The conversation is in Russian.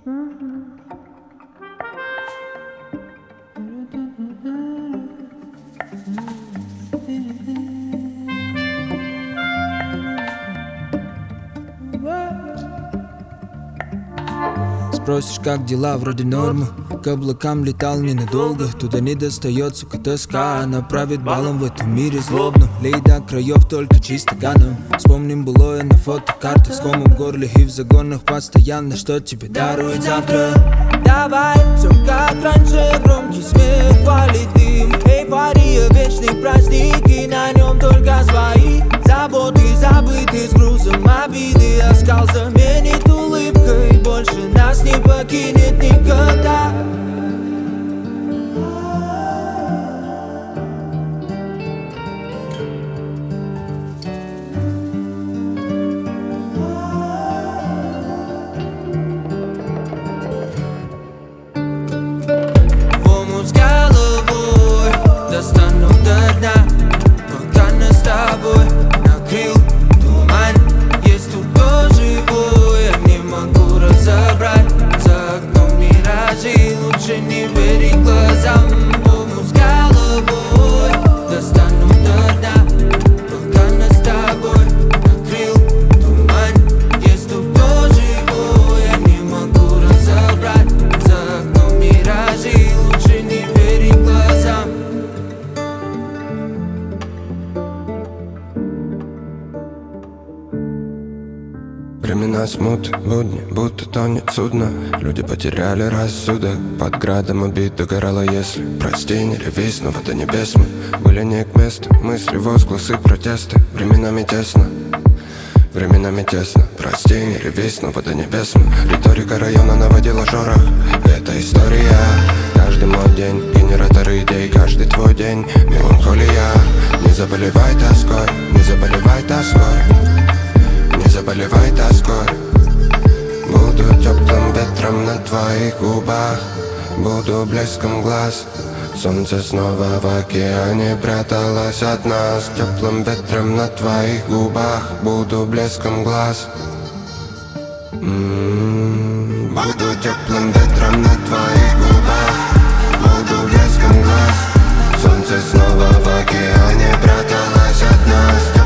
Спросишь, как дела, вроде нормы. К облакам летал ненадолго. Туда не достает, сука, тоска. Она правит балом в этом мире злобно. Лей до краев только чисто ганом. Вспомним былое на фотокартах. С комом в горле и в загонах постоянно. Что тебе дарует завтра? Давай, все как раньше. Громкий смех, валит дым. Эйфория, вечный праздник. И на нем только свои заботы забыты с грузом обиды. Оскал заменит улыбкой. Больше нас не покинет никогда. В омут с головой достану до дна, пока нас с тобой накрыл туман. Есть тут кто живой, я не могу разобрать. За окном миражи, лучше не верить глазам. В омут с головой достану до дна, пока нас с тобой накрыл туман. Есть тут кто живой, я не могу разобрать. За окном миражи, лучше не верить глазам. Времена смуты, будни, будто тонет судно. Люди потеряли рассудок. Под градом убит догорало, если прости, не реви, снова до небес мы были не к месту. Мысли, возгласы, протесты. Временами тесно, временами тесно. Прости, не реви, снова до небес мы. Риторика района наводила шорох. Это история. Каждый мой день, генератор идей. Каждый твой день, меланхолия. Не заболевай тоской, не заболевай тоской. Не заболевай тоской. Буду теплым ветром на твоих губах. Буду блеском глаз. Солнце снова в океане пряталось от нас. Теплым ветром на твоих губах. Буду блеском глаз. Буду теплым ветром на твоих губах. Буду блеском глаз. Солнце снова в океане пряталось от нас.